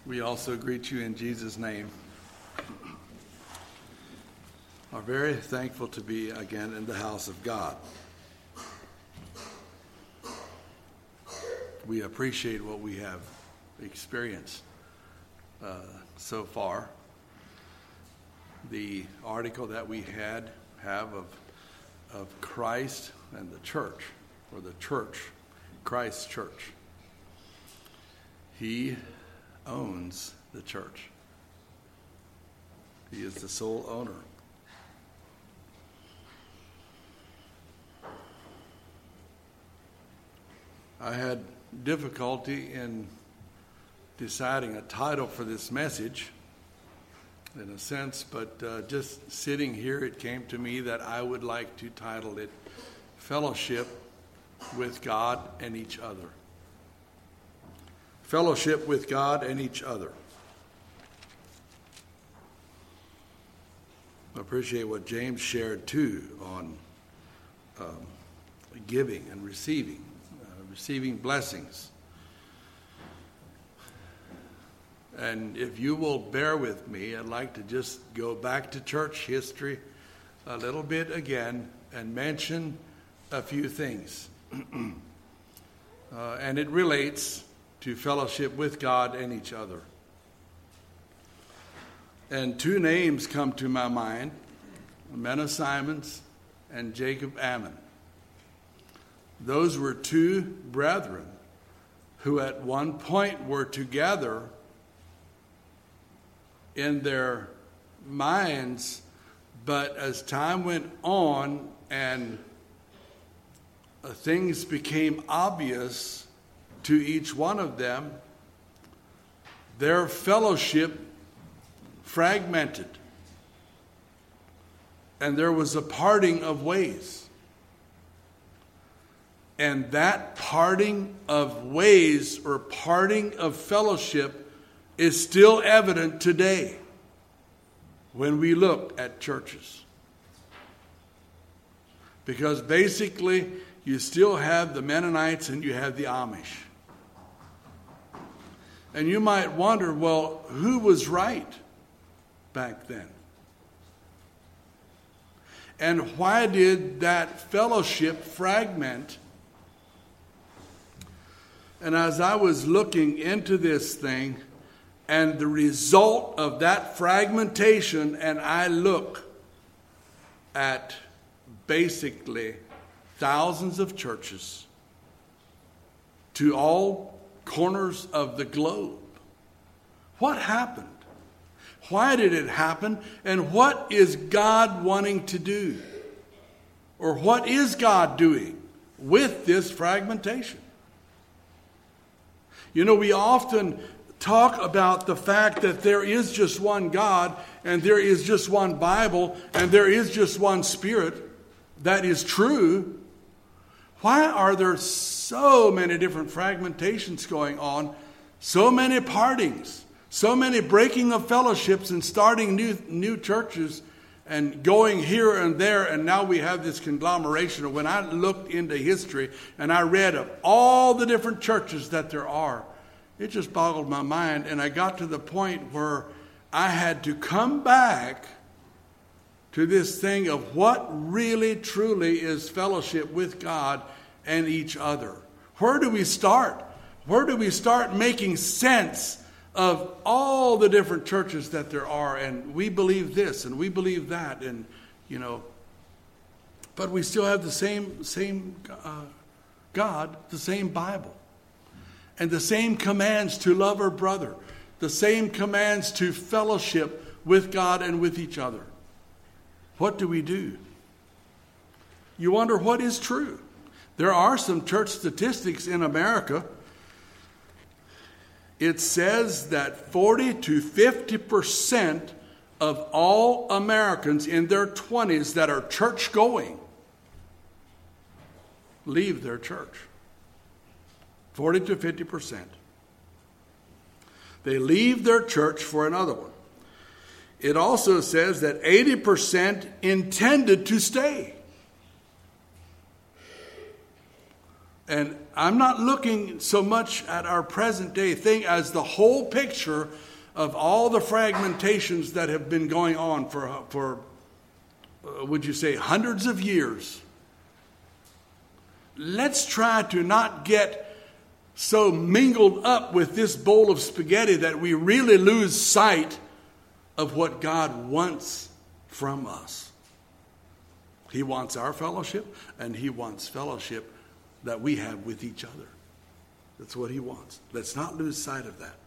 We also greet you in Jesus' name. Are very thankful to be again in the house of God. We appreciate what we have experienced so far. The article that we have of Christ and the church, or the church, Christ's church. He owns the church. He is the sole owner. I had difficulty in deciding a title for this message, in a sense, but just sitting here, it came to me that I would like to title it Fellowship with God and Each Other. Fellowship with God and each other. I appreciate what James shared too on giving and receiving blessings. And if you will bear with me, I'd like to just go back to church history a little bit again and mention a few things. And it relates to fellowship with God and each other. And two names come to my mind, Menno Simons and Jacob Ammon. Those were two brethren who at one point were together in their minds, but as time went on and things became obvious to each one of them, their fellowship fragmented. And there was a parting of ways. And that parting of ways or parting of fellowship is still evident today when we look at churches. Because basically, you still have the Mennonites and you have the Amish. And you might wonder, well, who was right back then? And why did that fellowship fragment? And as I was looking into this thing and the result of that fragmentation, and I look at basically thousands of churches to all corners of the globe. What happened? Why did it happen? And what is God wanting to do? Or what is God doing with this fragmentation? You know, we often talk about the fact that there is just one God and there is just one Bible and there is just one Spirit. That is true. Why are there so many different fragmentations going on, so many partings, so many breaking of fellowships and starting new churches and going here and there, and now we have this conglomeration? When I looked into history and I read of all the different churches that there are, it just boggled my mind, and I got to the point where I had to come back to this thing of what really truly is fellowship with God and each other. Where do we start? Where do we start making sense of all the different churches that there are? And we believe this and we believe that, and but we still have the same God, the same Bible, and the same commands to love our brother, the same commands to fellowship with God and with each other. What do we do? You wonder what is true. There are some church statistics in America. It says that 40 to 50% of all Americans in their 20s that are church going leave their church. 40 to 50%. They leave their church for another one. It also says that 80% intended to stay. And I'm not looking so much at our present day thing as the whole picture of all the fragmentations that have been going on for would you say, hundreds of years. Let's try to not get so mingled up with this bowl of spaghetti that we really lose sight of what God wants from us. He wants our fellowship, and He wants fellowship that we have with each other. That's what He wants. Let's not lose sight of that.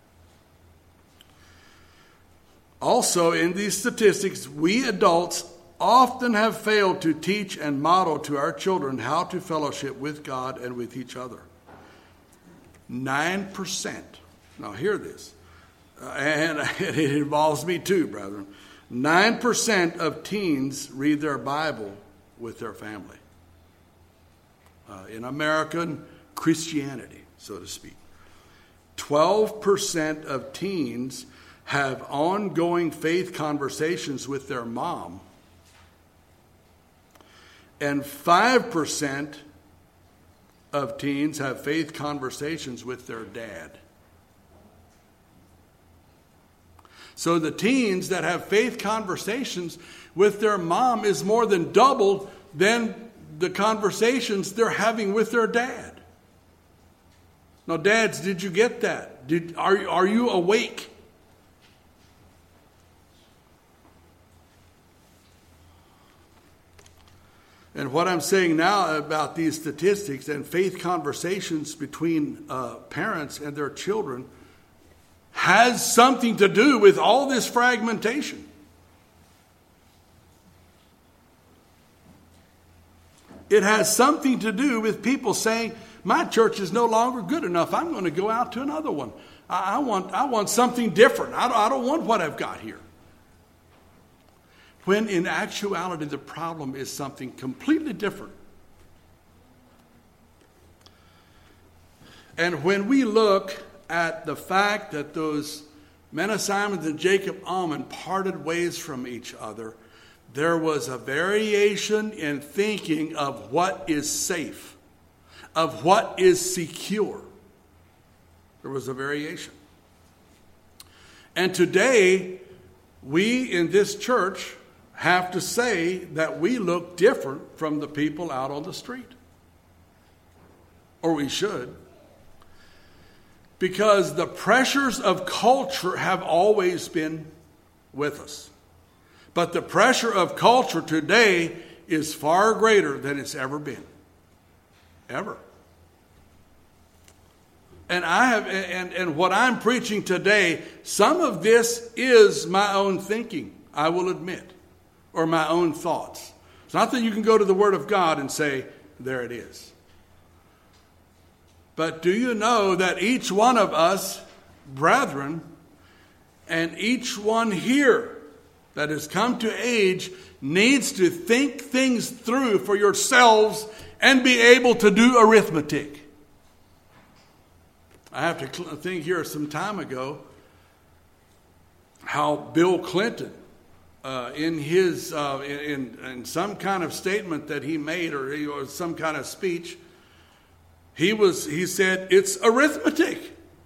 Also, in these statistics, we adults often have failed to teach and model to our children how to fellowship with God and with each other. 9%. Now hear this. And it involves me too, brethren. 9% of teens read their Bible with their family. In American Christianity, so to speak. 12% of teens have ongoing faith conversations with their mom. And 5% of teens have faith conversations with their dad. So the teens that have faith conversations with their mom is more than double than the conversations they're having with their dad. Now, dads, did you get that? Are you awake? And what I'm saying now about these statistics and faith conversations between parents and their children has something to do with all this fragmentation. It has something to do with people saying, my church is no longer good enough. I'm going to go out to another one. I want something different. I don't want what I've got here. When in actuality, the problem is something completely different. And when we look at the fact that those Menno Simons and Jacob Almond parted ways from each other, there was a variation in thinking of what is safe, of what is secure. There was a variation. And today, we in this church have to say that we look different from the people out on the street. Or we should. Because the pressures of culture have always been with us. But the pressure of culture today is far greater than it's ever been. Ever. And what I'm preaching today, some of this is my own thinking, I will admit. Or my own thoughts. It's not that you can go to the Word of God and say, there it is. But do you know that each one of us, brethren, and each one here that has come to age needs to think things through for yourselves and be able to do arithmetic. I have to think here some time ago how Bill Clinton, in his in some kind of statement that he made or some kind of speech, he said it's arithmetic.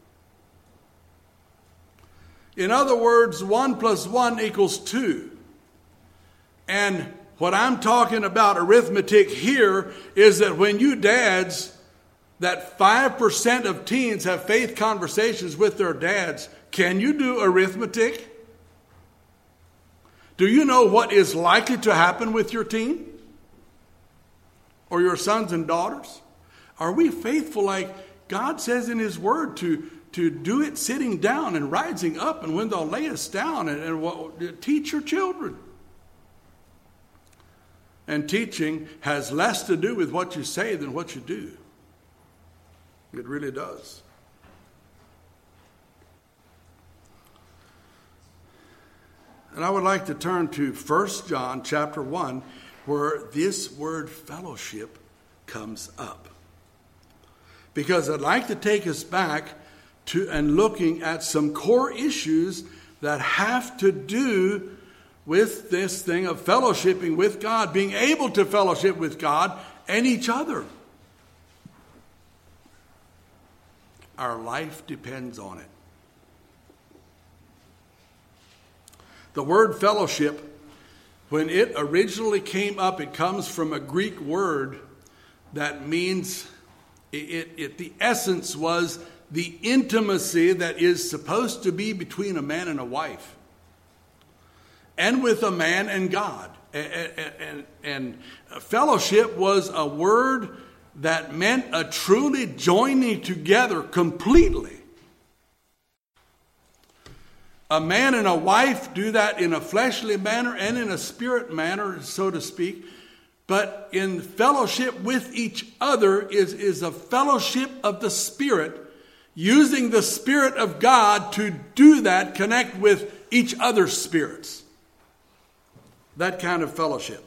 In other words, 1 + 1 = 2. And what I'm talking about arithmetic here is that when you dads, that 5% of teens have faith conversations with their dads, can you do arithmetic? Do you know what is likely to happen with your teen? Or your sons and daughters? Are we faithful like God says in His Word to do it sitting down and rising up, and when they'll lay us down and teach your children? And teaching has less to do with what you say than what you do. It really does. And I would like to turn to 1 John chapter 1, where this word fellowship comes up. Because I'd like to take us back to and looking at some core issues that have to do with this thing of fellowshipping with God, being able to fellowship with God and each other. Our life depends on it. The word fellowship, when it originally came up, it comes from a Greek word that means, the essence was the intimacy that is supposed to be between a man and a wife, and with a man and God. And fellowship was a word that meant a truly joining together completely. A man and a wife do that in a fleshly manner and in a spirit manner, so to speak. But in fellowship with each other is a fellowship of the Spirit, using the Spirit of God to do that, connect with each other's spirits. That kind of fellowship.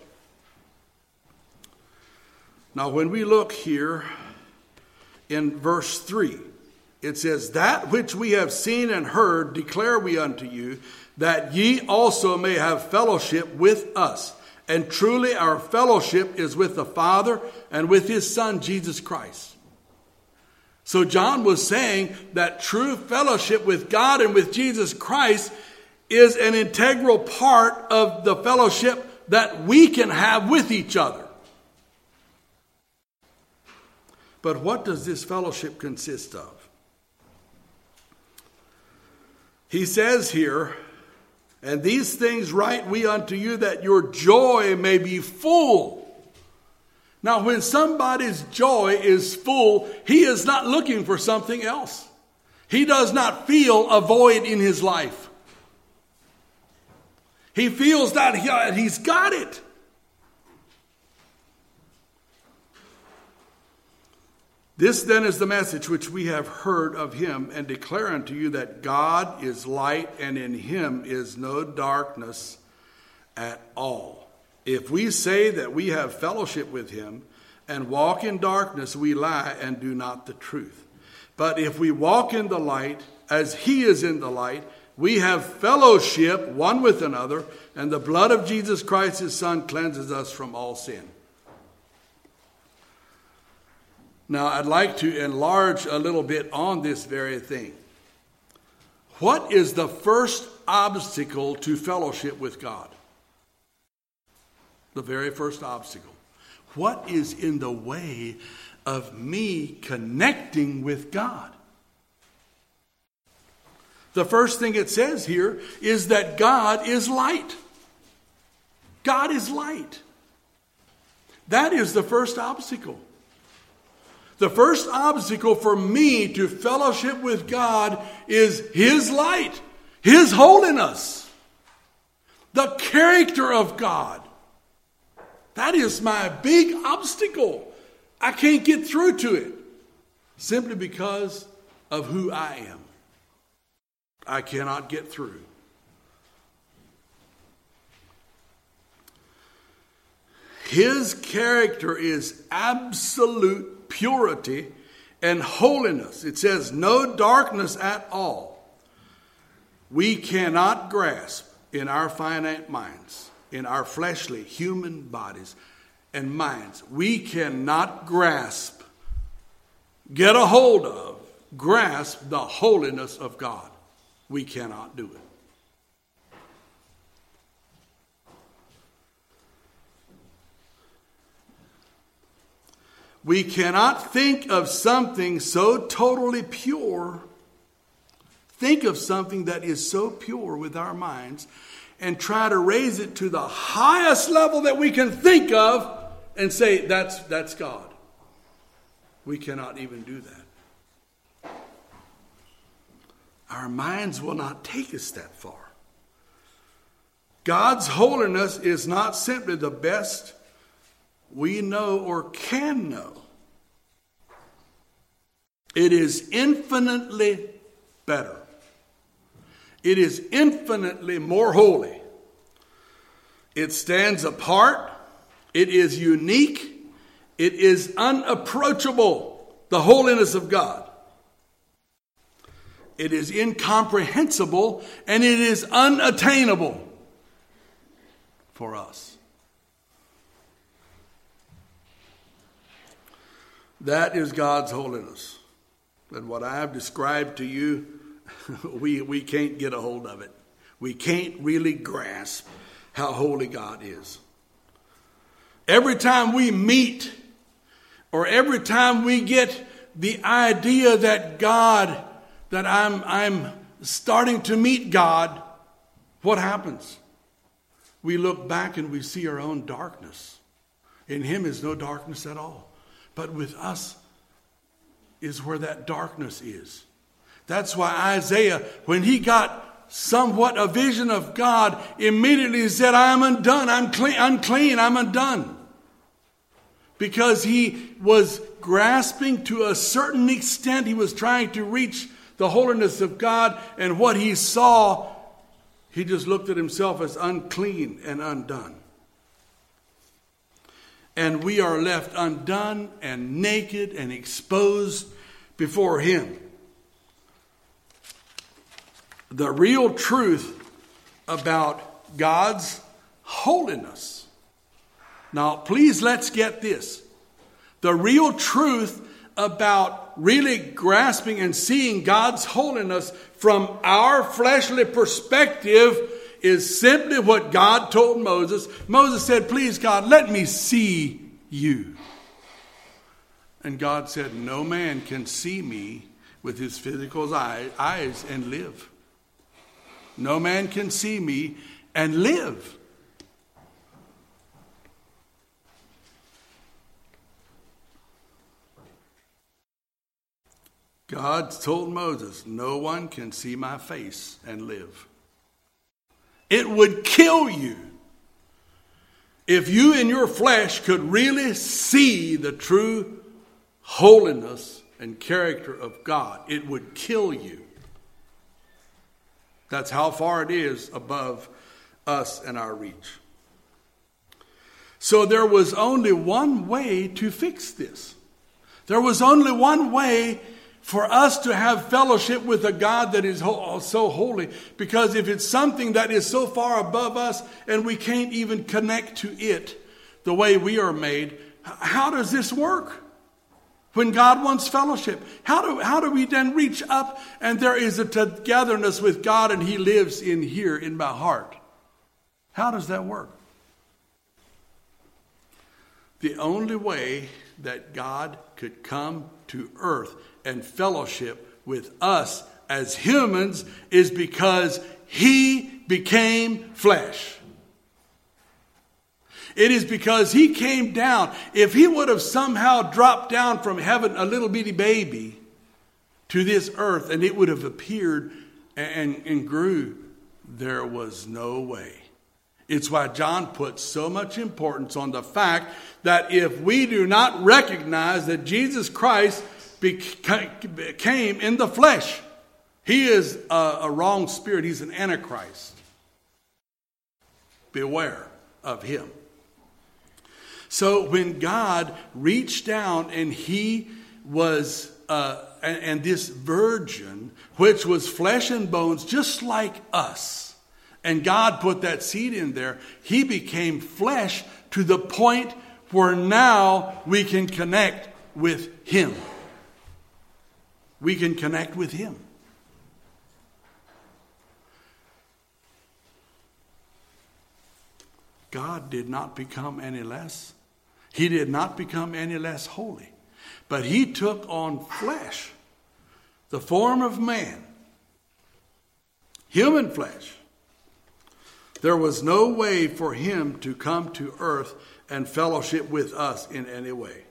Now, when we look here in verse 3, it says, "That which we have seen and heard declare we unto you, that ye also may have fellowship with us. And truly our fellowship is with the Father and with his Son, Jesus Christ." So John was saying that true fellowship with God and with Jesus Christ is an integral part of the fellowship that we can have with each other. But what does this fellowship consist of? He says here, "And these things write we unto you, that your joy may be full." Now, when somebody's joy is full, he is not looking for something else. He does not feel a void in his life. He feels that he's got it. "This then is the message which we have heard of him, and declare unto you, that God is light, and in him is no darkness at all. If we say that we have fellowship with him, and walk in darkness, we lie and do not the truth. But if we walk in the light, as he is in the light, we have fellowship one with another, and the blood of Jesus Christ his Son cleanses us from all sin." Now, I'd like to enlarge a little bit on this very thing. What is the first obstacle to fellowship with God? The very first obstacle. What is in the way of me connecting with God? The first thing it says here is that God is light. God is light. That is the first obstacle. The first obstacle for me to fellowship with God is his light, his holiness, the character of God. That is my big obstacle. I can't get through to it simply because of who I am. I cannot get through. His character is absolute purity and holiness. It says no darkness at all. We cannot grasp in our finite minds, in our fleshly human bodies and minds, we cannot grasp, get a hold of, grasp the holiness of God. We cannot do it. We cannot think of something so totally pure, think of something that is so pure with our minds, and try to raise it to the highest level that we can think of and say, that's God. We cannot even do that. Our minds will not take us that far. God's holiness is not simply the best we know or can know. It is infinitely better. It is infinitely more holy. It stands apart. It is unique. It is unapproachable, the holiness of God. It is incomprehensible, and it is unattainable for us. That is God's holiness. But what I have described to you, we can't get a hold of it. We can't really grasp how holy God is. Every time we meet, or every time we get the idea that I'm starting to meet God, what happens? We look back and we see our own darkness. In him is no darkness at all. But with us is where that darkness is. That's why Isaiah, when he got somewhat a vision of God, immediately said, I am undone, I'm unclean, I'm undone. Because he was grasping to a certain extent, he was trying to reach the holiness of God, and what he saw, he just looked at himself as unclean and undone. And we are left undone and naked and exposed before him. The real truth about God's holiness. Now, please let's get this. The real truth about really grasping and seeing God's holiness from our fleshly perspective is simply what God told Moses. Moses said, please God, let me see you. And God said, no man can see me with his physical eyes and live. No man can see me and live. God told Moses, no one can see my face and live. It would kill you if you in your flesh could really see the true holiness and character of God. It would kill you. That's how far it is above us and our reach. So there was only one way to fix this. There was only one way for us to have fellowship with a God that is so holy. Because if it's something that is so far above us and we can't even connect to it the way we are made, how does this work? When God wants fellowship, how do we then reach up and there is a togetherness with God and he lives in here in my heart? How does that work? The only way that God could come to earth and fellowship with us as humans is because he became flesh. It is because he came down. If he would have somehow dropped down from heaven a little bitty baby to this earth and it would have appeared and grew, there was no way. It's why John puts so much importance on the fact that if we do not recognize that Jesus Christ came in the flesh, he is a wrong spirit. He's an antichrist. Beware of him. So when God reached down and he was, and this virgin, which was flesh and bones, just like us, and God put that seed in there, he became flesh to the point where now we can connect with him. We can connect with him. God did not become any less. He did not become any less holy. But he took on flesh, the form of man, human flesh. There was no way for him to come to earth and fellowship with us in any way.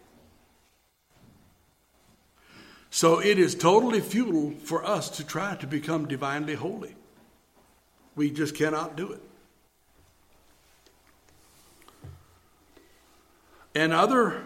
So it is totally futile for us to try to become divinely holy. We just cannot do it. Another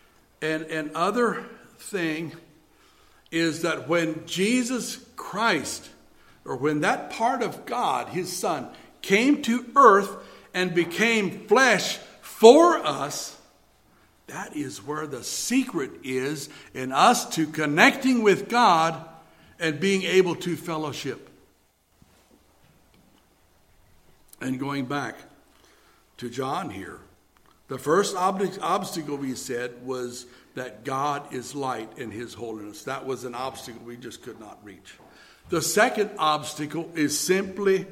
thing is that when Jesus Christ, or when that part of God, his Son, came to earth and became flesh for us, that is where the secret is in us to connecting with God and being able to fellowship. And going back to John here, The first obstacle we said was that God is light in his holiness. That was an obstacle we just could not reach. The second obstacle is simply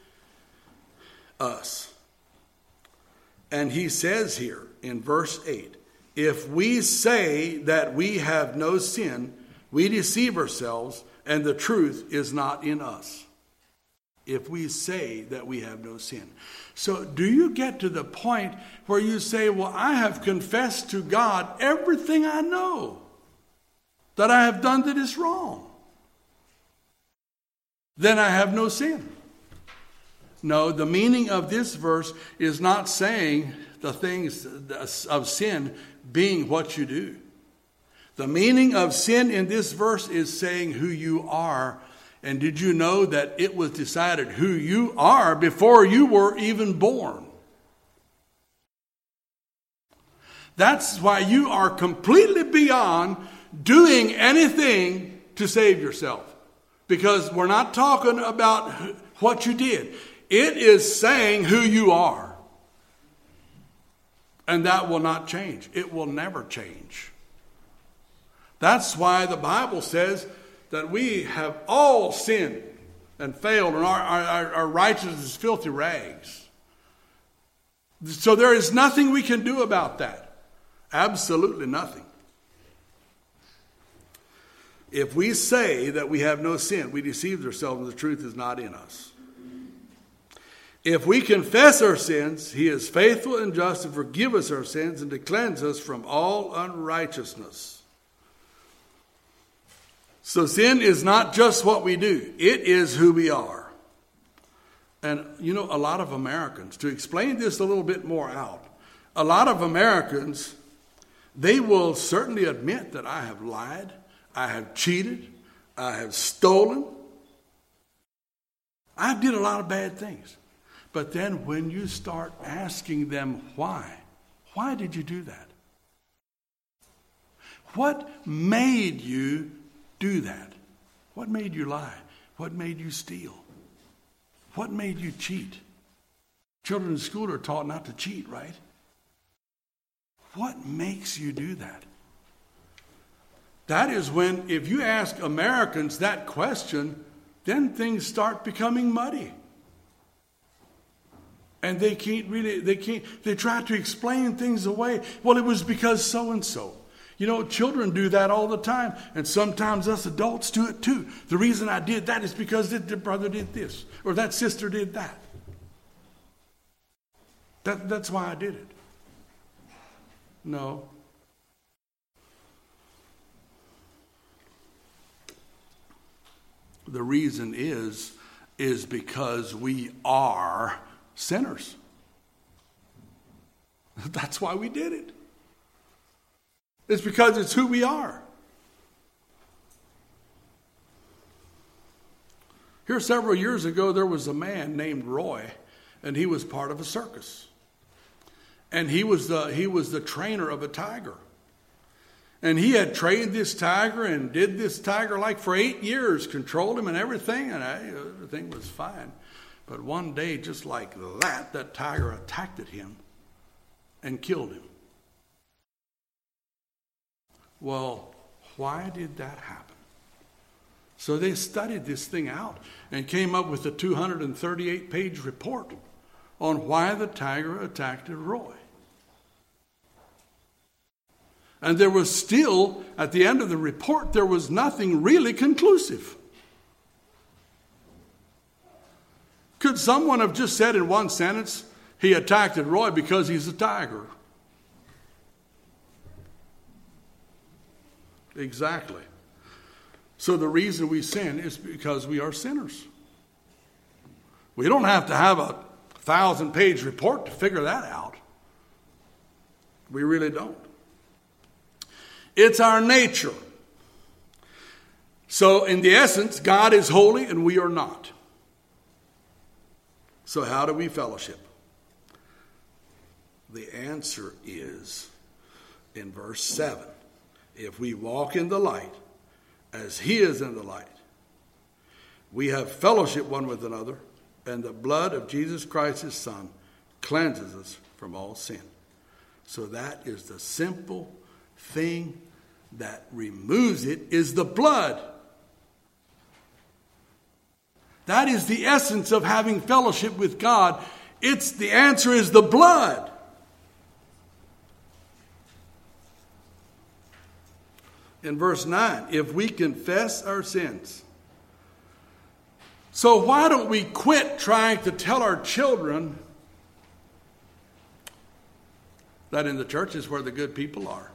us. And he says here in verse 8, if we say that we have no sin, we deceive ourselves, and the truth is not in us. If we say that we have no sin. So do you get to the point where you say, well, I have confessed to God everything I know that I have done that is wrong? Then I have no sin. No, the meaning of this verse is not saying the things of sin being what you do. The meaning of sin in this verse is saying who you are. And did you know that it was decided who you are before you were even born? That's why you are completely beyond doing anything to save yourself. Because we're not talking about what you did. It is saying who you are. And that will not change. It will never change. That's why the Bible says that we have all sinned and failed, and our righteousness is filthy rags. So there is nothing we can do about that. Absolutely nothing. If we say that we have no sin, we deceive ourselves and the truth is not in us. If we confess our sins, he is faithful and just to forgive us our sins and to cleanse us from all unrighteousness. So sin is not just what we do. It is who we are. And you know, a lot of Americans, to explain this a little bit more out, a lot of Americans, they will certainly admit that I have lied, I have cheated, I have stolen. I did a lot of bad things. But then when you start asking them why did you do that? What made you do that? What made you lie? What made you steal? What made you cheat? Children in school are taught not to cheat, right? What makes you do that? That is when, if you ask Americans that question, then things start becoming muddy. And they try to explain things away. Well, it was because so-and-so. You know, children do that all the time. And sometimes us adults do it too. The reason I did that is because the brother did this. Or that sister did that. That's why I did it. No. The reason is because we are sinners. That's why we did it. It's because it's who we are. Here several years ago, there was a man named Roy, and he was part of a circus. And he was the trainer of a tiger. And he had trained this tiger and did this tiger like for 8 years, controlled him and everything was fine. But one day, just like that tiger attacked at him and killed him. Well, why did that happen? So they studied this thing out and came up with a 238-page report on why the tiger attacked Roy. And there was still, at the end of the report, there was nothing really conclusive. Could someone have just said in one sentence, he attacked Roy because he's a tiger? Exactly. So the reason we sin is because we are sinners. We don't have to have a 1,000-page report to figure that out. We really don't. It's our nature. So in the essence, God is holy and we are not. So how do we fellowship? The answer is in verse 7. If we walk in the light, as he is in the light, we have fellowship one with another, and the blood of Jesus Christ, his Son, cleanses us from all sin. So that is the simple thing that removes it, is the blood. That is the essence of having fellowship with God. The answer is the blood. In verse 9, if we confess our sins. So why don't we quit trying to tell our children that in the church is where the good people are?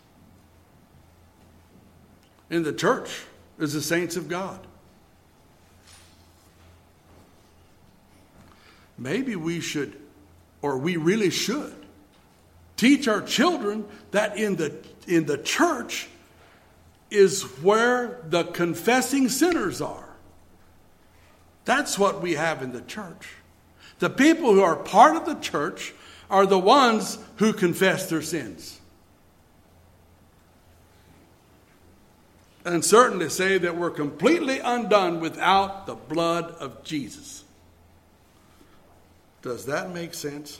In the church is the saints of God. Maybe we should, or we really should, teach our children that in the church is where the confessing sinners are. That's what we have in the church. The people who are part of the church are the ones who confess their sins. And certainly say that we're completely undone without the blood of Jesus. Does that make sense?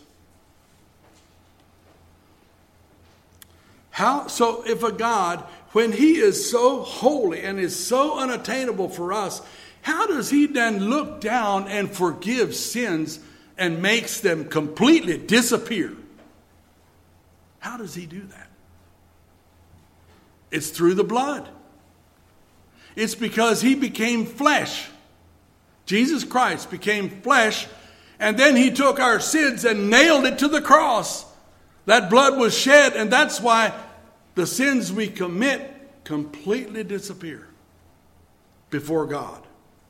So if a God, when he is so holy and is so unattainable for us, how does he then look down and forgive sins and makes them completely disappear? How does he do that? It's through the blood. It's because he became flesh. Jesus Christ became flesh, and then he took our sins and nailed it to the cross. That blood was shed, and that's why the sins we commit completely disappear before God.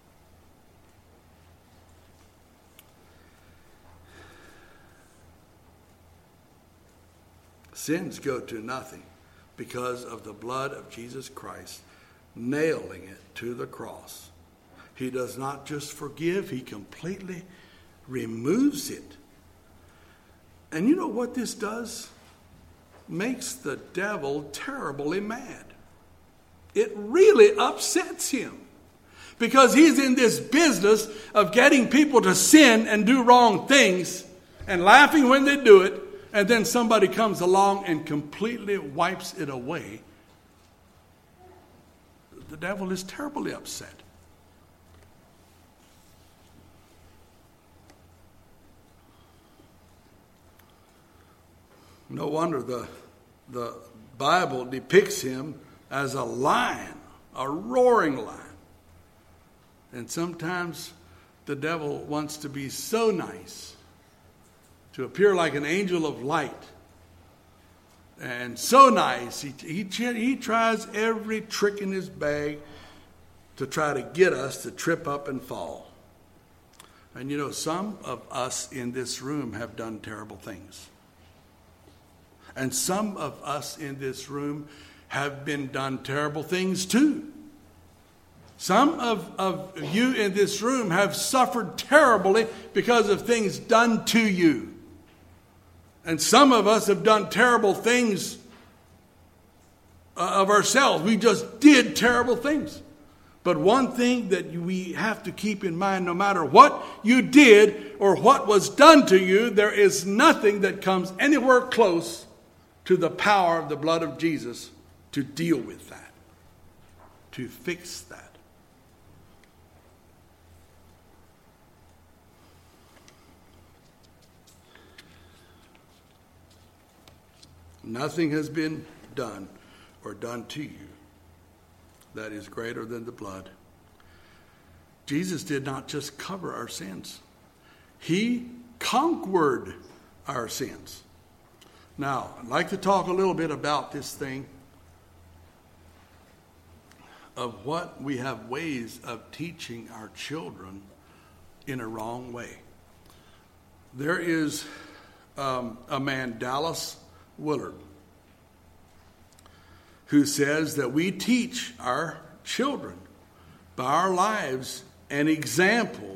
Sins go to nothing because of the blood of Jesus Christ nailing it to the cross. He does not just forgive, he completely removes it. And you know what this does? Makes the devil terribly mad. It really upsets him. Because he's in this business of getting people to sin and do wrong things and laughing when they do it. And then somebody comes along and completely wipes it away. The devil is terribly upset. No wonder the Bible depicts him as a lion, a roaring lion. And sometimes the devil wants to be so nice, to appear like an angel of light. And so nice, he tries every trick in his bag to try to get us to trip up and fall. And you know, some of us in this room have done terrible things. And some of us in this room have been done terrible things too. Some of you in this room have suffered terribly because of things done to you. And some of us have done terrible things of ourselves. We just did terrible things. But one thing that we have to keep in mind, no matter what you did or what was done to you, there is nothing that comes anywhere close to the power of the blood of Jesus to deal with that, to fix that. Nothing has been done or done to you that is greater than the blood. Jesus did not just cover our sins. He conquered our sins. Now, I'd like to talk a little bit about this thing of what we have ways of teaching our children in a wrong way. There is a man, Dallas Willard, who says that we teach our children by our lives an example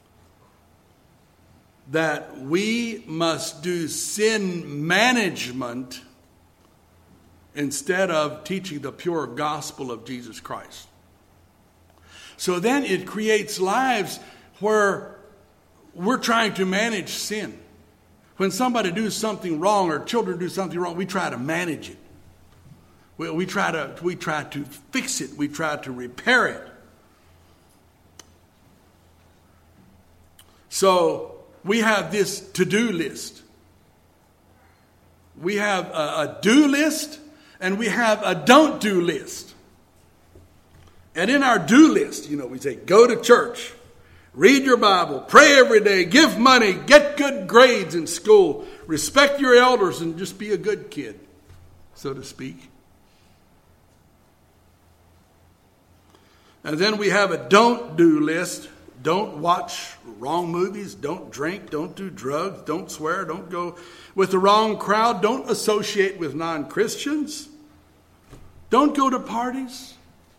that we must do sin management instead of teaching the pure gospel of Jesus Christ. So then it creates lives where we're trying to manage sin. When somebody does something wrong or children do something wrong, we try to manage it. We try to fix it. We try to repair it. So we have this to-do list. We have a do list and we have a don't do list. And in our do list, we say, go to church, read your Bible, pray every day, give money, get good grades in school, respect your elders, and just be a good kid, so to speak. And then we have a don't do list. Don't watch wrong movies, don't drink, don't do drugs, don't swear, don't go with the wrong crowd, don't associate with non-Christians, don't go to parties.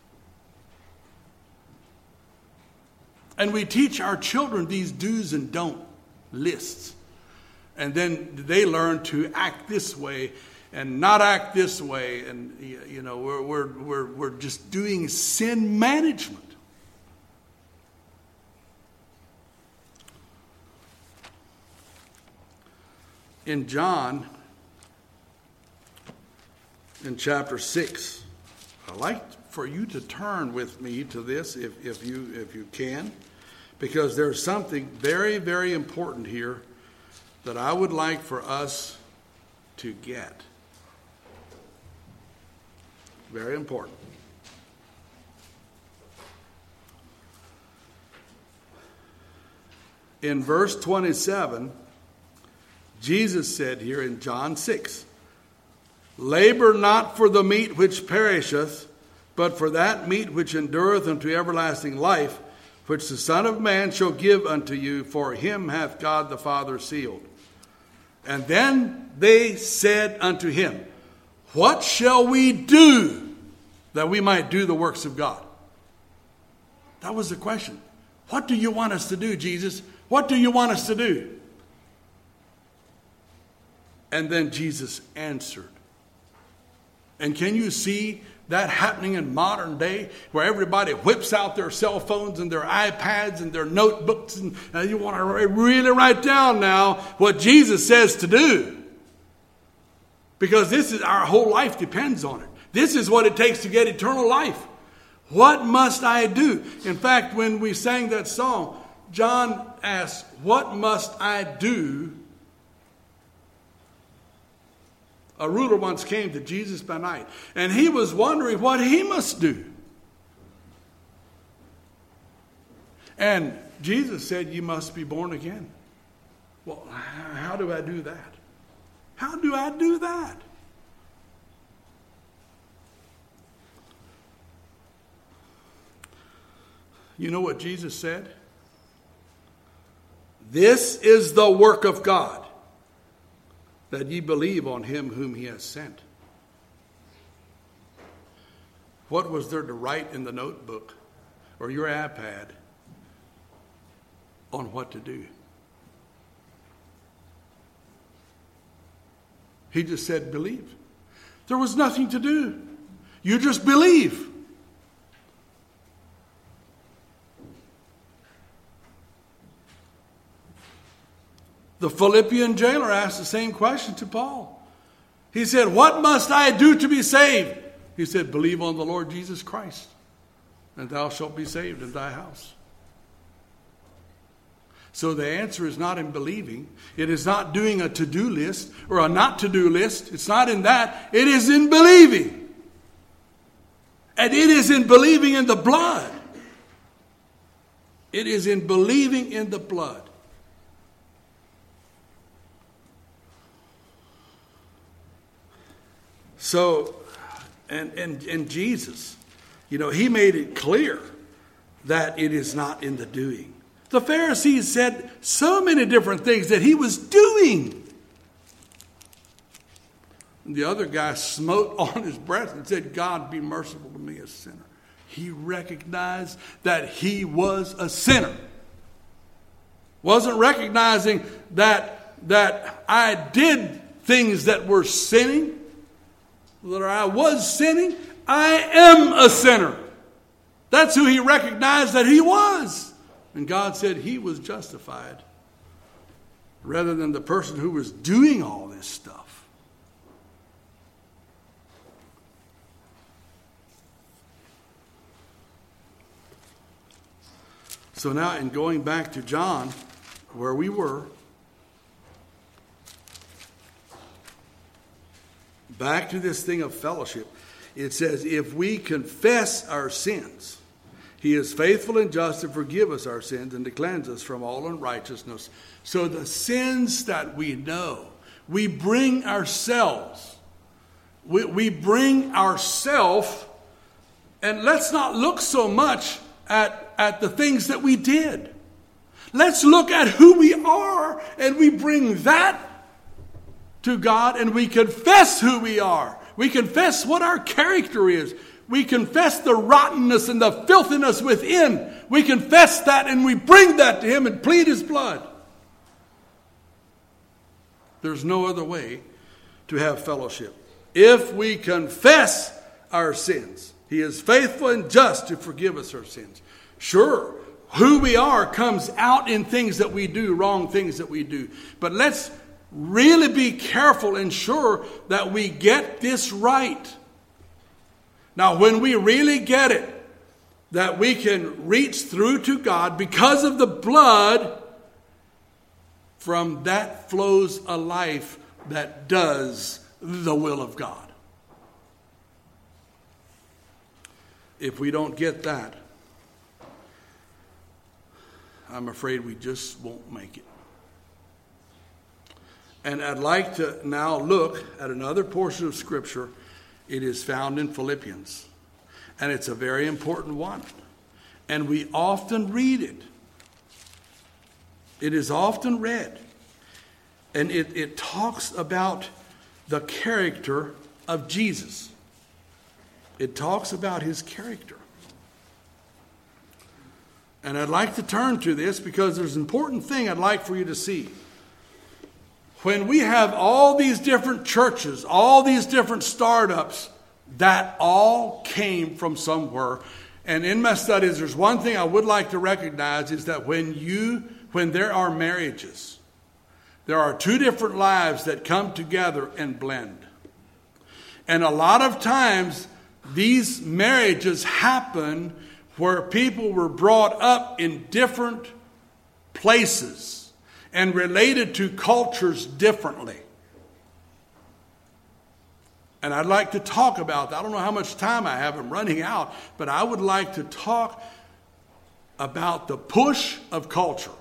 And we teach our children these do's and don't lists. And then they learn to act this way and not act this way. And, we're just doing sin management. In John, in chapter 6, I'd like for you to turn with me to this if you can, because there's something very, very important here that I would like for us to get. Very important. In verse 27, Jesus said here in John 6, labor not for the meat which perisheth, but for that meat which endureth unto everlasting life, which the Son of Man shall give unto you, for him hath God the Father sealed. And then they said unto him, what shall we do that we might do the works of God? That was the question. What do you want us to do, Jesus? What do you want us to do? And then Jesus answered. And can you see that happening in modern day, where everybody whips out their cell phones and their iPads and their notebooks, and you want to really write down now what Jesus says to do? Because this is our whole life depends on it. This is what it takes to get eternal life. What must I do? In fact, when we sang that song, John asked, what must I do? A ruler once came to Jesus by night, and he was wondering what he must do. And Jesus said, you must be born again. Well, how do I do that? How do I do that? You know what Jesus said? This is the work of God, that ye believe on him whom he has sent. What was there to write in the notebook or your iPad on what to do? He just said, believe. There was nothing to do. You just believe. The Philippian jailer asked the same question to Paul. He said, what must I do to be saved? He said, believe on the Lord Jesus Christ, and thou shalt be saved in thy house. So the answer is not in believing. It is not doing a to-do list or a not to-do list. It's not in that. It is in believing. And it is in believing in the blood. It is in believing in the blood. So, and Jesus, he made it clear that it is not in the doing. The Pharisees said so many different things that he was doing. And the other guy smote on his breast and said, God, be merciful to me, a sinner. He recognized that he was a sinner. Wasn't recognizing that I did things that were sinning. That I was sinning, I am a sinner. That's who he recognized that he was. And God said he was justified rather than the person who was doing all this stuff. So now, in going back to John, where we were, back to this thing of fellowship, it says, if we confess our sins, he is faithful and just to forgive us our sins and to cleanse us from all unrighteousness. So the sins that we know, we bring ourselves. We bring ourselves, and let's not look so much at the things that we did. Let's look at who we are, and we bring that to God, and we confess who we are. We confess what our character is. We confess the rottenness and the filthiness within. We confess that, and we bring that to him and plead his blood. There's no other way to have fellowship. If we confess our sins, he is faithful and just to forgive us our sins. Sure, who we are comes out in things that we do, wrong things that we do. But let's really be careful and sure that we get this right. Now, when we really get it, that we can reach through to God because of the blood, from that flows a life that does the will of God. If we don't get that, I'm afraid we just won't make it. And I'd like to now look at another portion of Scripture. It is found in Philippians. And it's a very important one. And we often read it. It is often read. And it talks about the character of Jesus. It talks about his character. And I'd like to turn to this because there's an important thing I'd like for you to see. When we have all these different churches, all these different startups, that all came from somewhere. And in my studies, there's one thing I would like to recognize is that when there are marriages, there are two different lives that come together and blend. And a lot of times, these marriages happen where people were brought up in different places and related to cultures differently. And I'd like to talk about that. I don't know how much time I have. I'm running out. But I would like to talk about the push of culture.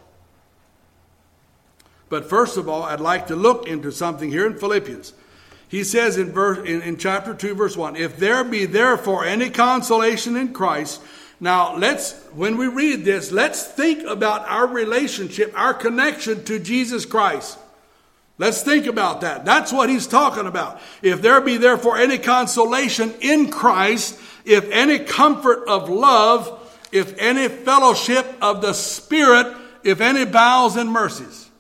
But first of all, I'd like to look into something here in Philippians. He says in chapter 2, verse 1, if there be therefore any consolation in Christ. Now, when we read this, let's think about our relationship, our connection to Jesus Christ. Let's think about that. That's what he's talking about. If there be therefore any consolation in Christ, if any comfort of love, if any fellowship of the Spirit, if any bowels and mercies.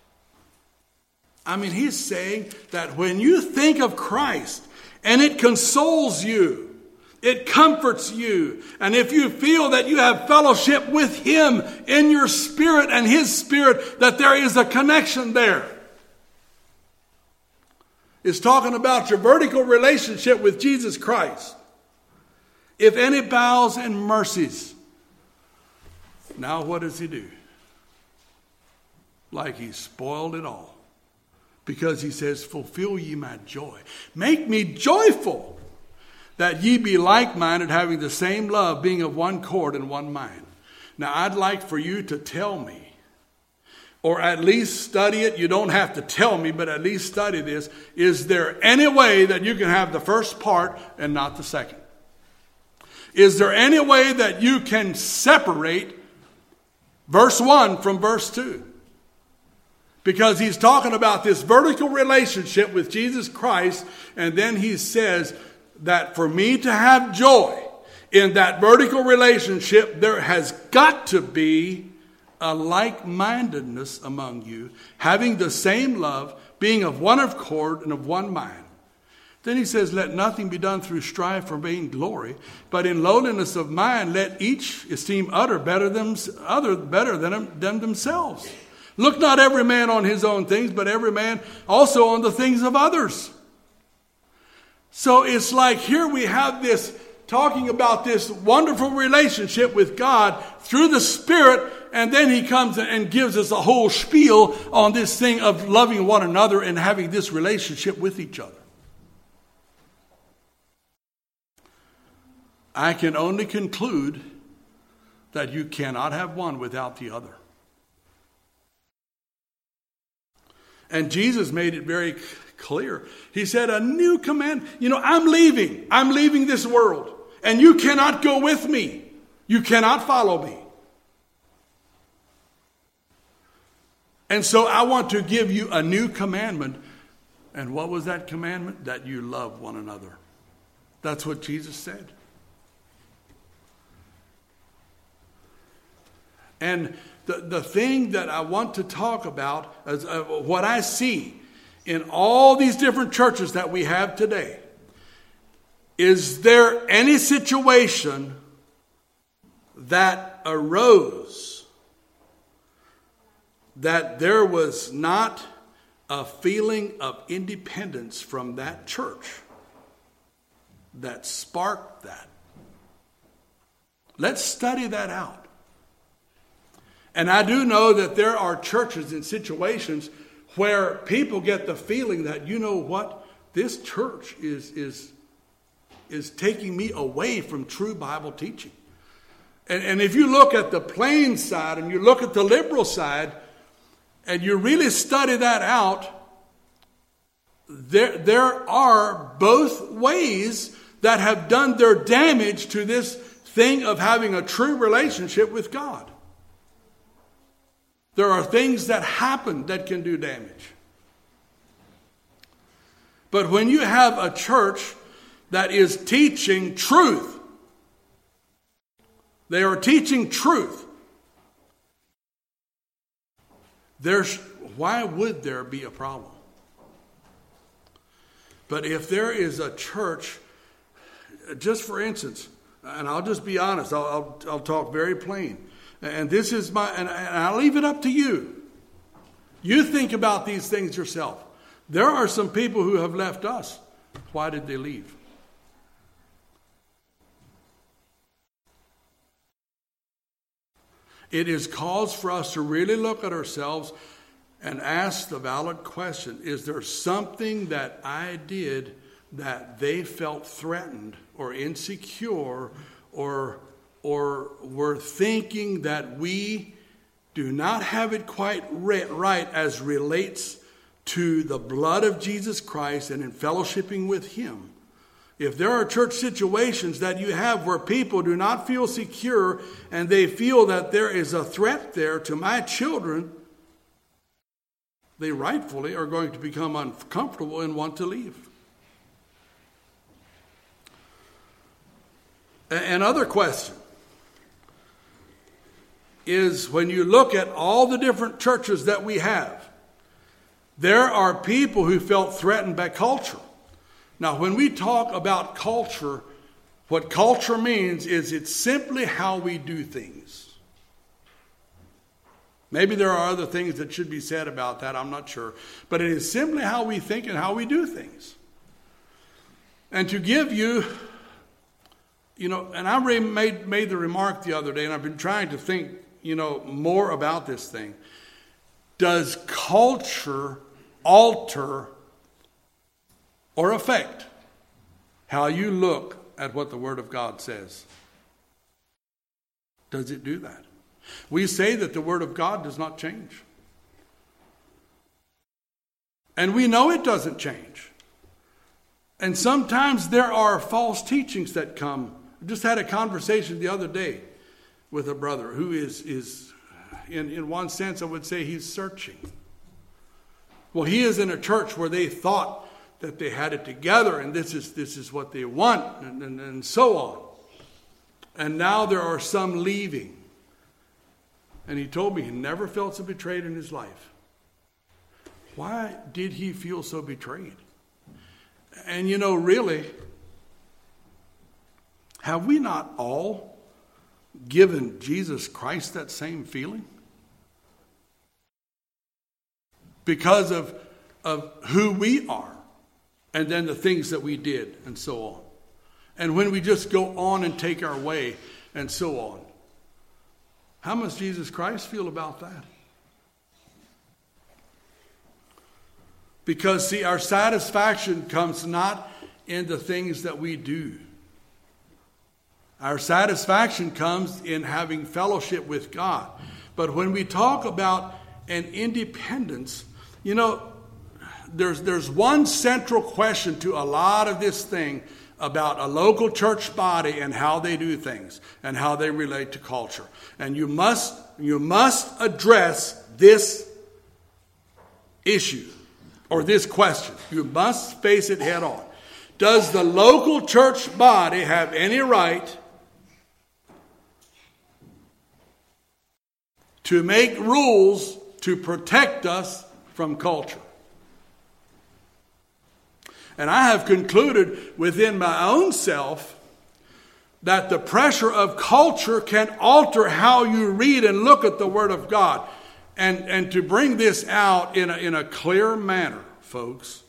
I mean, he's saying that when you think of Christ and it consoles you, it comforts you. And if you feel that you have fellowship with him in your spirit and his spirit, that there is a connection there. It's talking about your vertical relationship with Jesus Christ. If any bowels and mercies. Now what does he do? Like he spoiled it all. Because he says, fulfill ye my joy. Make me joyful. That ye be like-minded, having the same love, being of one accord and one mind. Now I'd like for you to tell me, or at least study it. You don't have to tell me, but at least study this. Is there any way that you can have the first part and not the second? Is there any way that you can separate verse 1 from verse 2? Because he's talking about this vertical relationship with Jesus Christ, and then he says that for me to have joy in that vertical relationship, there has got to be a like-mindedness among you, having the same love, being of one accord and of one mind. Then he says, let nothing be done through strife or vain glory, but in lowliness of mind, let each esteem other better than themselves. Look not every man on his own things, but every man also on the things of others. So it's like here we have this talking about this wonderful relationship with God through the Spirit, and then he comes and gives us a whole spiel on this thing of loving one another and having this relationship with each other. I can only conclude that you cannot have one without the other. And Jesus made it very clear. He said, a new command. I'm leaving. I'm leaving this world. And you cannot go with me. You cannot follow me. And so I want to give you a new commandment. And what was that commandment? That you love one another. That's what Jesus said. And the thing that I want to talk about is what I see in all these different churches that we have today. Is there any situation that arose that there was not a feeling of independence from that church that sparked that? Let's study that out. And I do know that there are churches and situations where people get the feeling that, you know what, this church is taking me away from true Bible teaching. And if you look at the plain side and you look at the liberal side and you really study that out, there are both ways that have done their damage to this thing of having a true relationship with God. There are things that happen that can do damage. But when you have a church that is teaching truth, they are teaching truth, why would there be a problem? But if there is a church, just for instance, and I'll just be honest, I'll talk very plain. And this is and I'll leave it up to you. You think about these things yourself. There are some people who have left us. Why did they leave? It is cause for us to really look at ourselves and ask the valid question, is there something that I did that they felt threatened or insecure or were thinking that we do not have it quite right as relates to the blood of Jesus Christ and in fellowshipping with Him? If there are church situations that you have where people do not feel secure and they feel that there is a threat there to my children, they rightfully are going to become uncomfortable and want to leave. Another question is, when you look at all the different churches that we have, there are people who felt threatened by culture. Now, when we talk about culture, what culture means is it's simply how we do things. Maybe there are other things that should be said about that, I'm not sure. But it is simply how we think and how we do things. And to give you, and I made the remark the other day, and I've been trying to think, more about this thing. Does culture alter or affect how you look at what the Word of God says? Does it do that? We say that the Word of God does not change. And we know it doesn't change. And sometimes there are false teachings that come. I just had a conversation the other day with a brother who is in one sense, I would say he's searching. Well, he is in a church where they thought that they had it together and this is what they want and so on. And now there are some leaving. And he told me he never felt so betrayed in his life. Why did he feel so betrayed? And really, have we not all given Jesus Christ that same feeling? because of who we are, and then the things that we did, and so on. And when we just go on and take our way, and so on. How must Jesus Christ feel about that? Because, see, our satisfaction comes not in the things that we do. Our satisfaction comes in having fellowship with God. But when we talk about an independence, you know, there's one central question to a lot of this thing about a local church body and how they do things and how they relate to culture. And you must address this issue or this question. You must face it head on. Does the local church body have any right to make rules to protect us from culture? And I have concluded within my own self that the pressure of culture can alter how you read and look at the Word of God. And to bring this out in a clear manner, folks,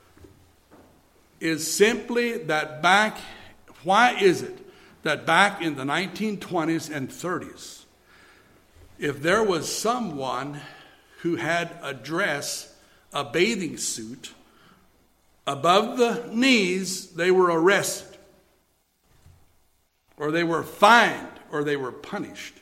is simply that why is it that back in the 1920s and 30s, if there was someone who had a dress, a bathing suit, above the knees, they were arrested, or they were fined, or they were punished.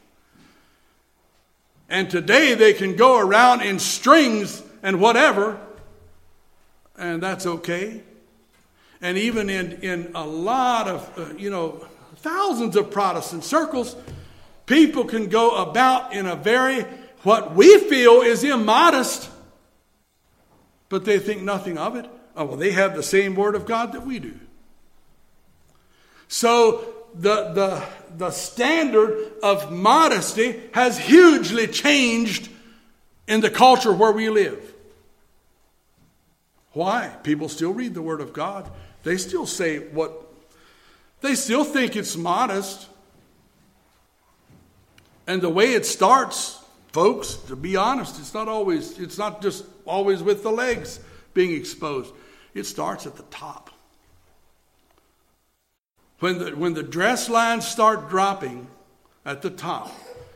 And today they can go around in strings and whatever, and that's okay. And even in a lot of, thousands of Protestant circles, people can go about in a very, what we feel is immodest, but they think nothing of it. Oh, well, they have the same Word of God that we do. So the standard of modesty has hugely changed in the culture where we live. Why? People still read the Word of God. They still say they still think it's modest. And the way it starts, folks, to be honest, it's not just always with the legs being exposed. It starts at the top. When the dress lines start dropping at the top,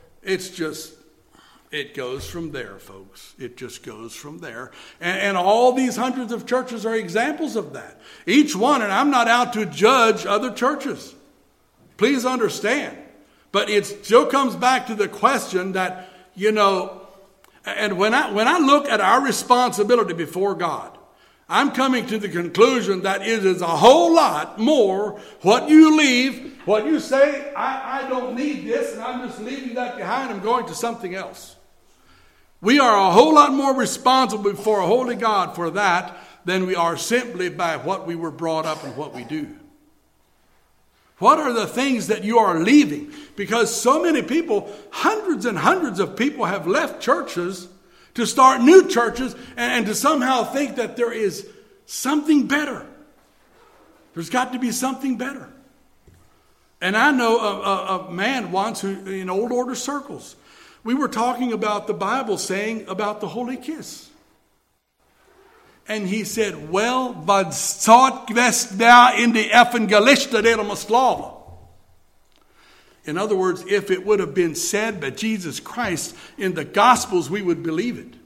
it goes from there, folks. It just goes from there. And all these hundreds of churches are examples of that. Each one, and I'm not out to judge other churches. Please understand. But it still comes back to the question that, and when I look at our responsibility before God, I'm coming to the conclusion that it is a whole lot more what you leave, what you say, I don't need this, and I'm just leaving that behind. I'm going to something else. We are a whole lot more responsible before a holy God for that than we are simply by what we were brought up and what we do. What are the things that you are leaving? Because so many people, hundreds and hundreds of people have left churches to start new churches and to somehow think that there is something better. There's got to be something better. And I know a man once who, in old order circles, we were talking about the Bible saying about the holy kiss. And he said, well, vad sagt väst där in the evangelister de slava? In other words, if it would have been said by Jesus Christ in the Gospels, we would believe it.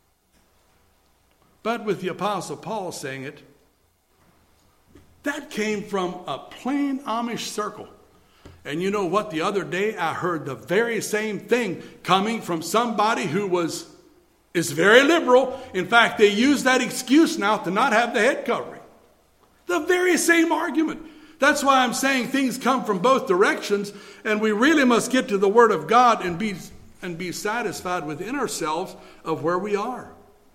But with the Apostle Paul saying it, that came from a plain Amish circle. And you know what? The other day I heard the very same thing coming from somebody who is very liberal. In fact, they use that excuse now to not have the head covering. The very same argument. That's why I'm saying things come from both directions, and we really must get to the Word of God and be satisfied within ourselves of where we are.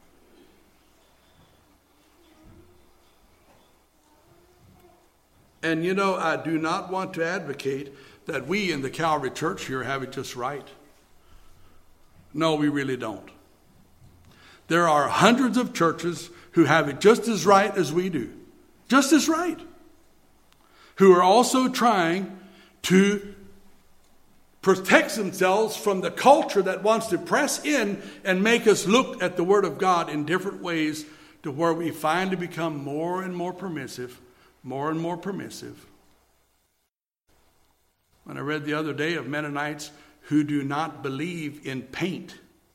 And I do not want to advocate that we in the Calvary Church here have it just right. No, we really don't. There are hundreds of churches who have it just as right as we do. Just as right. Who are also trying to protects themselves from the culture that wants to press in and make us look at the Word of God in different ways, to where we finally become more and more permissive, more and more permissive. When I read the other day of Mennonites who do not believe in paint.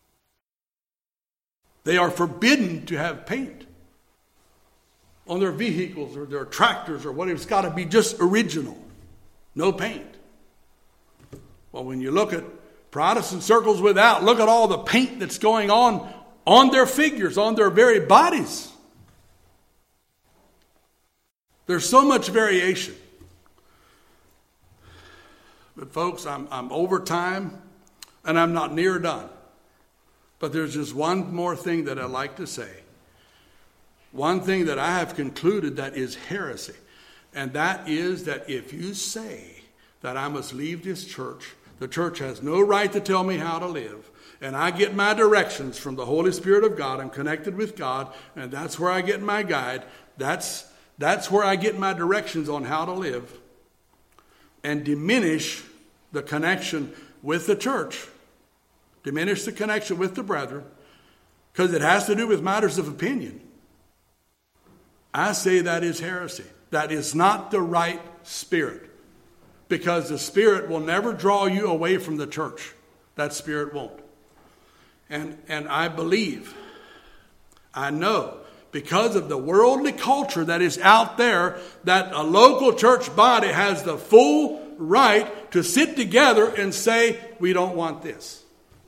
They are forbidden to have paint on their vehicles or their tractors or whatever. It's got to be just original. No paint. Well, when you look at Protestant circles without, look at all the paint that's going on their figures, on their very bodies. There's so much variation. But folks, I'm over time, and I'm not near done. But there's just one more thing that I'd like to say. One thing that I have concluded that is heresy. And that is that if you say that I must leave this church, the church has no right to tell me how to live, and I get my directions from the Holy Spirit of God, I'm connected with God, and that's where I get my guide, that's where I get my directions on how to live, and diminish the connection with the church, diminish the connection with the brethren, because it has to do with matters of opinion. I say that is heresy. That is not the right spirit. Because the Spirit will never draw you away from the church. That Spirit won't. And I believe, I know, because of the worldly culture that is out there, that a local church body has the full right to sit together and say, we don't want this.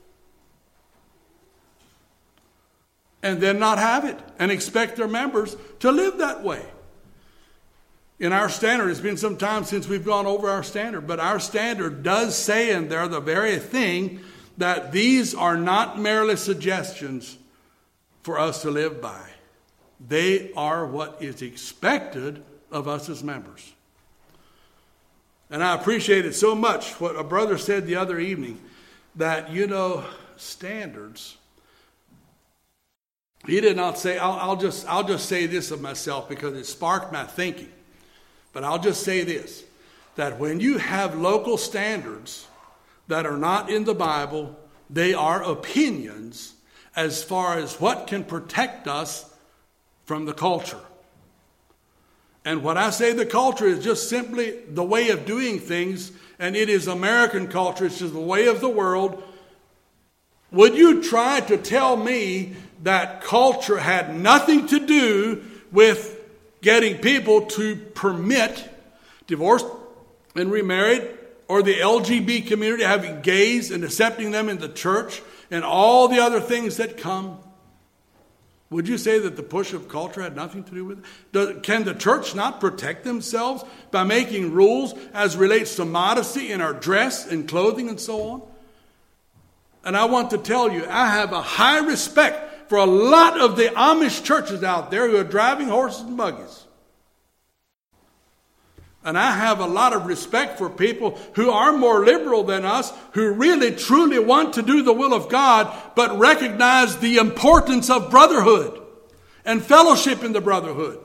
And then not have it and expect their members to live that way. In our standard, it's been some time since we've gone over our standard, but our standard does say in there the very thing that these are not merely suggestions for us to live by. They are what is expected of us as members. And I appreciate it so much what a brother said the other evening, that, standards. He did not say, I'll just say this of myself because it sparked my thinking. But I'll just say this, that when you have local standards that are not in the Bible, they are opinions as far as what can protect us from the culture. And when I say the culture is just simply the way of doing things, and it is American culture, it's just the way of the world. Would you try to tell me that culture had nothing to do with getting people to permit divorce and remarried, or the LGBT community having gays and accepting them in the church, and all the other things that come? Would you say that the push of culture had nothing to do with it? Can the church not protect themselves by making rules as relates to modesty in our dress and clothing and so on? And I want to tell you, I have a high respect for a lot of the Amish churches out there who are driving horses and buggies. And I have a lot of respect for people who are more liberal than us, who really truly want to do the will of God, but recognize the importance of brotherhood and fellowship in the brotherhood.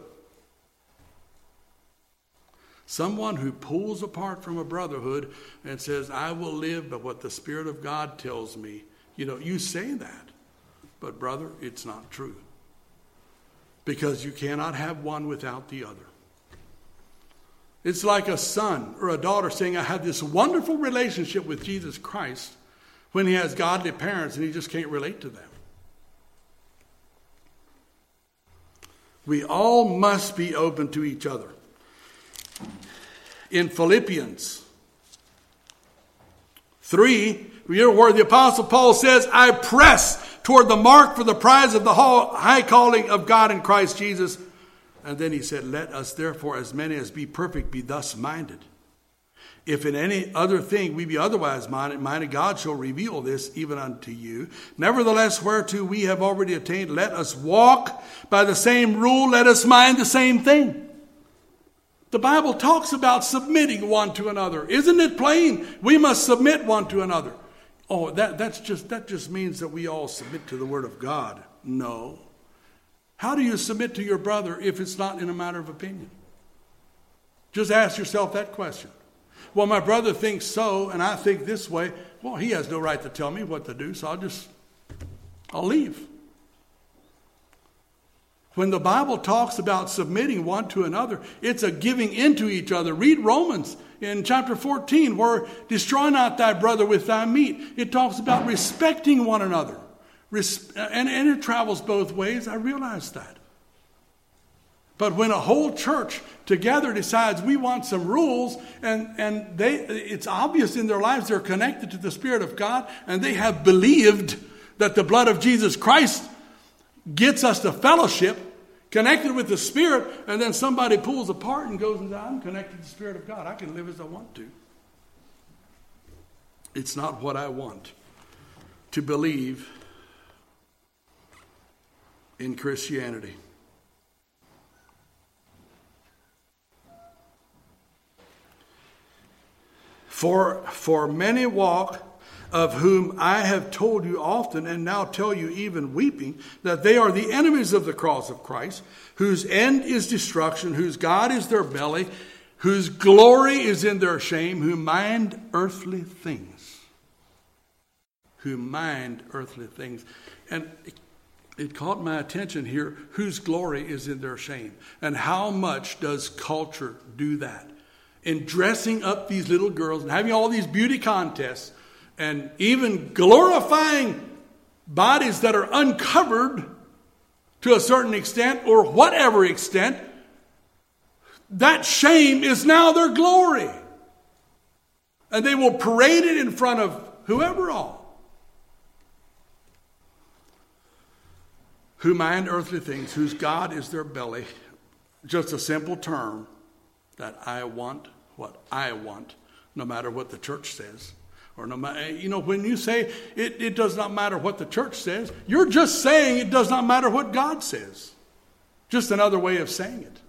Someone who pulls apart from a brotherhood and says, I will live by what the Spirit of God tells me. You say that. But brother, it's not true. Because you cannot have one without the other. It's like a son or a daughter saying, I have this wonderful relationship with Jesus Christ, when he has godly parents and he just can't relate to them. We all must be open to each other. In Philippians 3, where the Apostle Paul says, I press toward the mark for the prize of the high calling of God in Christ Jesus. And then he said, let us therefore, as many as be perfect, be thus minded. If in any other thing we be otherwise minded, God shall reveal this even unto you. Nevertheless, whereto we have already attained, let us walk by the same rule, let us mind the same thing. The Bible talks about submitting one to another. Isn't it plain? We must submit one to another. Oh, that just means that we all submit to the Word of God. No. How do you submit to your brother if it's not in a matter of opinion? Just ask yourself that question. Well, my brother thinks so, and I think this way. Well, he has no right to tell me what to do, so I'll leave. When the Bible talks about submitting one to another, it's a giving into each other. Read Romans in chapter 14, where destroy not thy brother with thy meat. It talks about respecting one another. And it travels both ways. I realize that. But when a whole church together decides we want some rules, and it's obvious in their lives they're connected to the Spirit of God, and they have believed that the blood of Jesus Christ gets us to fellowship, connected with the Spirit, and then somebody pulls apart and goes and says, I'm connected to the Spirit of God. I can live as I want to. It's not what I want to believe in Christianity. For many walk, of whom I have told you often, and now tell you even weeping, that they are the enemies of the cross of Christ, whose end is destruction, whose God is their belly, whose glory is in their shame, who mind earthly things. Who mind earthly things. And it caught my attention here, whose glory is in their shame. And how much does culture do that? In dressing up these little girls and having all these beauty contests and even glorifying bodies that are uncovered to a certain extent or whatever extent, that shame is now their glory. And they will parade it in front of whoever all. Who mind earthly things, whose God is their belly. Just a simple term. That I want what I want, no matter what the church says. Or no matter, when you say it does not matter what the church says, you're just saying it does not matter what God says. Just another way of saying it.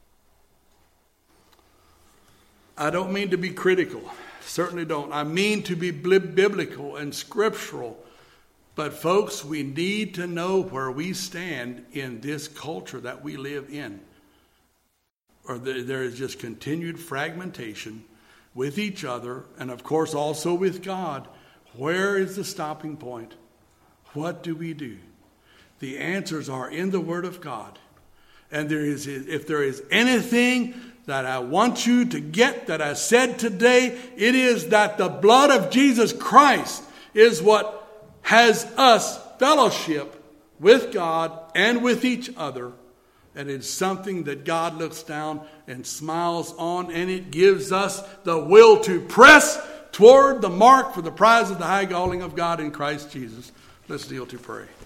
I don't mean to be critical. Certainly don't. I mean to be biblical and scriptural. But folks, we need to know where we stand in this culture that we live in. Or there is just continued fragmentation with each other, and of course also with God. Where is the stopping point? What do we do? The answers are in the Word of God. And if there is anything that I want you to get that I said today, it is that the blood of Jesus Christ is what has us fellowship with God and with each other. And it's something that God looks down and smiles on, and it gives us the will to press toward the mark for the prize of the high calling of God in Christ Jesus. Let's kneel to pray.